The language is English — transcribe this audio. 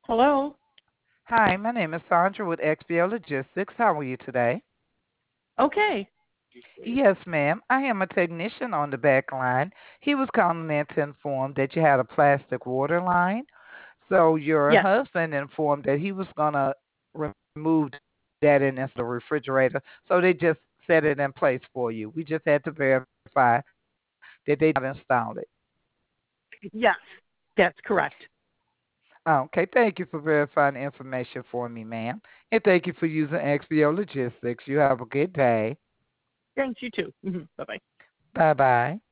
Hello. Hi, my name is Sandra with XBO Logistics. How are you today? Okay. Yes, ma'am. I am a technician on the back line. He was calling in to inform that you had a plastic water line. So your Yes. husband informed that he was going to remove that and install the refrigerator. So they just set it in place for you. We just had to verify that they did not install it. Yes. That's correct. Okay, thank you for verifying the information for me, ma'am. And thank you for using XBO Logistics. You have a good day. Thanks, you too. Bye bye. Bye bye.